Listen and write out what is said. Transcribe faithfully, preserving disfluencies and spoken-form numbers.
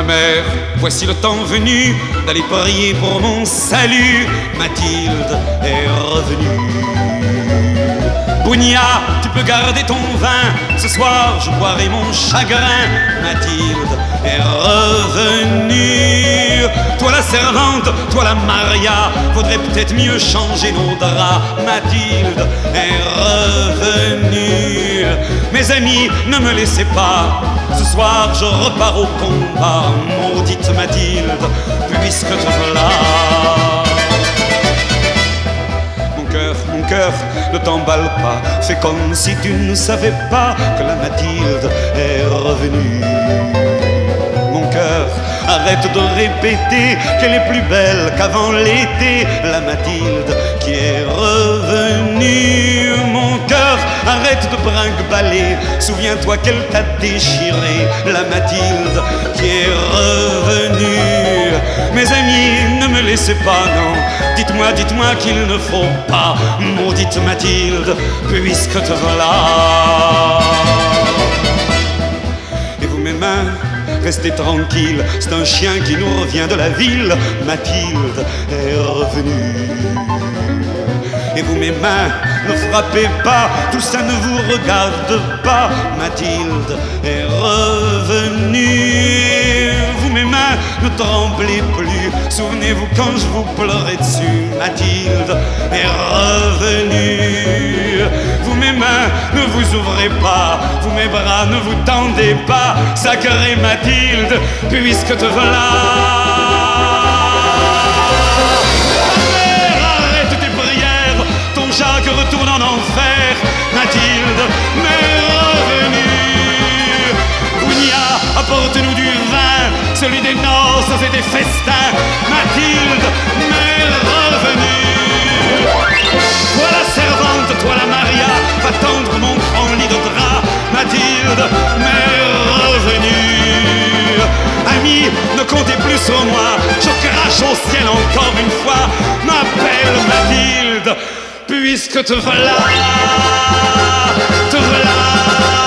mère, voici le temps venu d'aller prier pour mon salut. Mathilde est revenue. Bounia, tu peux garder ton vin. Ce soir, je boirai mon chagrin. Mathilde est revenue. Toi la servante, toi la Maria, faudrait peut-être mieux changer nos draps. Mathilde est revenue. Mes amis, ne me laissez pas. Ce soir, je repars au combat. Maudite Mathilde, puisque te voilà. Mon cœur, ne t'emballe pas. Fais comme si tu ne savais pas que la Mathilde est revenue. Mon cœur, arrête de répéter qu'elle est plus belle qu'avant l'été. La Mathilde qui est revenue. Mon cœur, arrête de brinque-baller. Souviens-toi qu'elle t'a déchiré. La Mathilde qui est revenue. Mes amis, ne me laissez pas, non. Dites-moi, dites-moi qu'il ne faut pas. Maudite Mathilde, puisque te voilà. Et vous, mes mains, restez tranquilles. C'est un chien qui nous revient de la ville. Mathilde est revenue. Et vous, mes mains, ne frappez pas. Tout ça ne vous regarde pas. Mathilde est revenue. Vous, mes mains, ne tremblez plus. Souvenez-vous quand je vous pleurais dessus. Mathilde est revenue. Vous, mes mains, ne vous ouvrez pas. Vous, mes bras, ne vous tendez pas. Sacrée Mathilde, puisque te voilà. Arrête tes prières. Ton Jacques retourne en enfer. Mathilde m'est revenue. Bounia, apporte-nous du vin, celui des noces et des festins. Mathilde m'est revenue. Toi la servante, toi la Maria, va tendre mon grand lit de drap. Mathilde m'est revenue. Amis, ne comptez plus sur moi. Je crache au ciel encore une fois. M'appelle Mathilde, puisque te voilà, te voilà.